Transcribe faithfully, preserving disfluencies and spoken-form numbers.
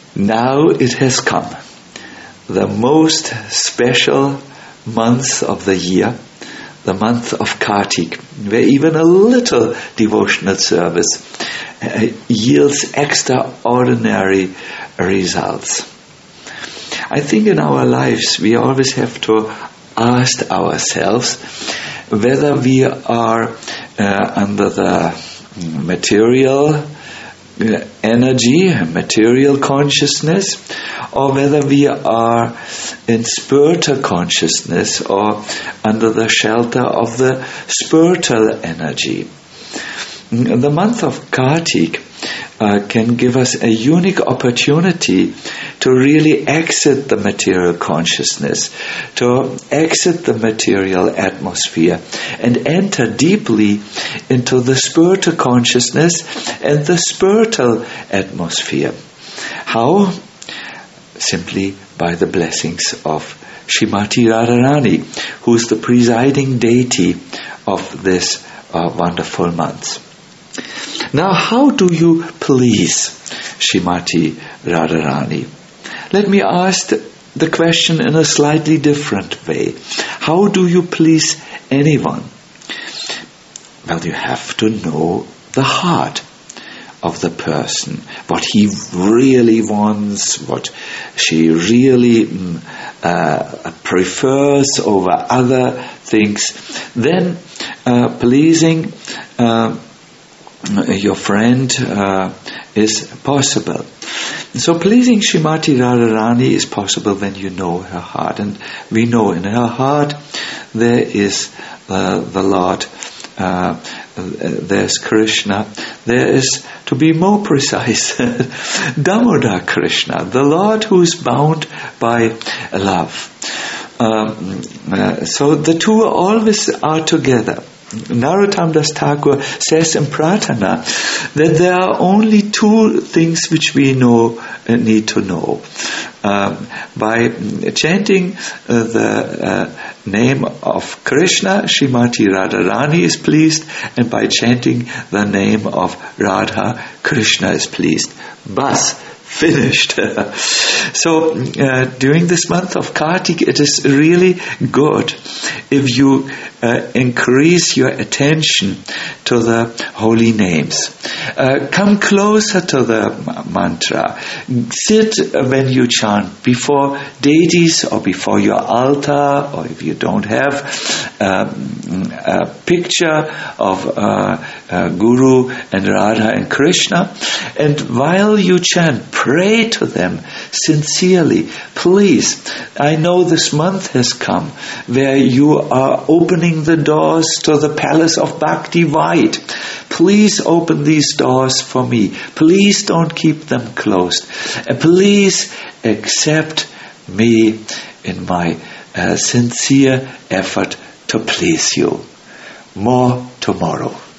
Now it has come, the most special month of the year, the month of Kartik, where even a little devotional service uh, yields extraordinary results. I think in our lives we always have to ask ourselves whether we are uh, under the material energy, material consciousness, or whether we are in spiritual consciousness or under the shelter of the spiritual energy. The month of Kartik uh, can give us a unique opportunity to really exit the material consciousness, to exit the material atmosphere and enter deeply into the spiritual consciousness and the spiritual atmosphere. How? Simply by the blessings of Srimati Radharani, who is the presiding deity of this uh, wonderful month. Now, how do you please Srimati Radharani? Let me ask the question in a slightly different way. How do you please anyone? Well, you have to know the heart of the person, what he really wants, what she really uh, prefers over other things. Then uh, pleasing uh, your friend uh, is possible. So pleasing Srimati Radharani is possible when you know her heart. And we know in her heart there is uh, the Lord, uh, there's Krishna, there is, to be more precise, Damodar Krishna, the Lord who is bound by love. Um, uh, so the two always are together. Narottam Das Thakur says in Pratana that there are only two things which we know uh, need to know. Um, by chanting uh, the uh, name of Krishna, Srimati Radharani is pleased, and by chanting the name of Radha, Krishna is pleased. Bas, finished. So uh, during this month of Kartik, it is really good if you uh, increase your attention to the holy names. Uh, come closer to the mantra. Sit when you chant before deities or before your altar, or if you don't have um, a picture of uh, uh, Guru and Radha and Krishna, and while you chant, pray to them sincerely. Please, I know this month has come where you are opening the doors to the palace of Bhakti wide. Please open these doors for me. Please don't keep them closed. And please accept me in my uh, sincere effort to please you. More tomorrow.